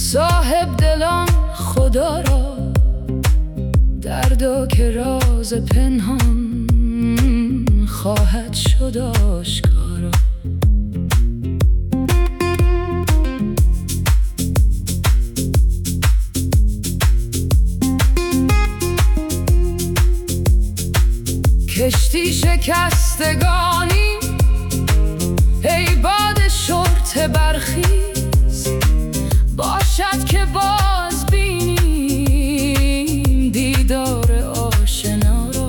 صاحب دلان خدا را، دردا که راز پنهان خواهد شد آشکارا. کشتی شکستگانی ای باد شرط برخیز، باشد که باز بینیم دیدار آشنا را.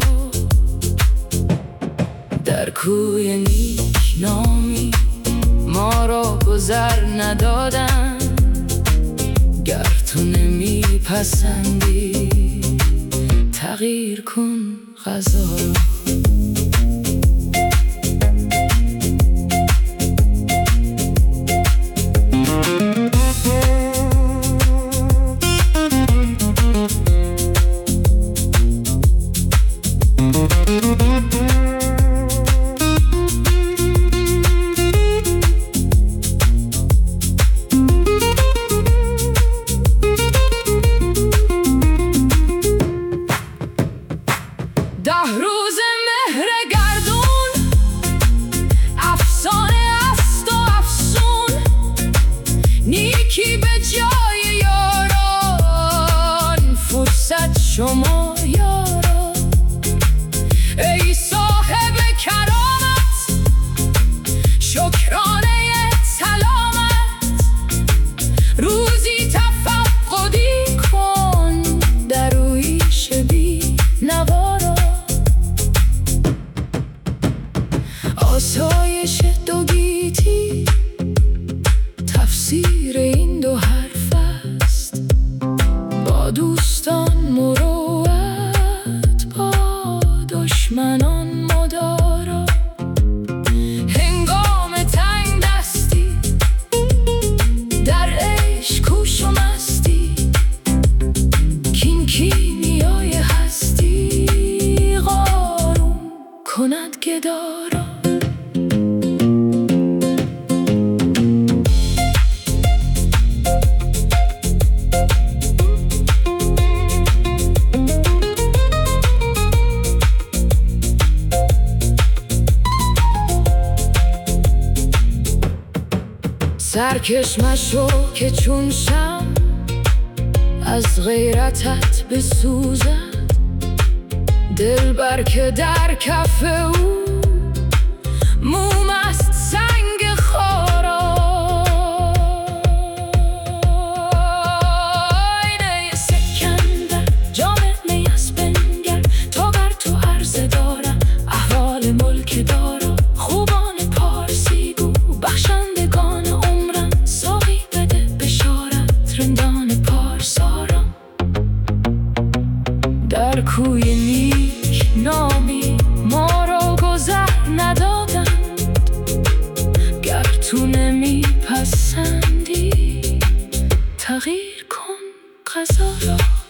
در کوی نیک نامی ما را گذر ندادن، گر تو نمی پسندی تغییر کن قضا را. ده روز مهر گردون افسانه است و افسون، نیکی به جای یاران فرصت شما یارا. ای صاحب کرامت شکرانه سلامت، روزی تفقدی کن در اویش بی نوارا. آسایش دو گیتی تفسیر این دو حرف است، با دوستان مروت با دشمنان مدارا. هنگام تنگ دستی در عشق کوش و مستی، کین کیمیای هستی قارون کند گدارا. سرکش مشو که چون شم از غیرتت بسوزد، دلبر که در کف او موم است سنگ خارا. آینه سکندر جام می از بنگر، تا بر تو عرضه دارم احوال ملک دارا. خوبان پارسی گو بخشندگان عمرم، ساقی بده بشارت رندان پارسارم. در کوی نیک نامی ما را گذر ندادند، گر تو نمی پسندی تغییر کن قضا را.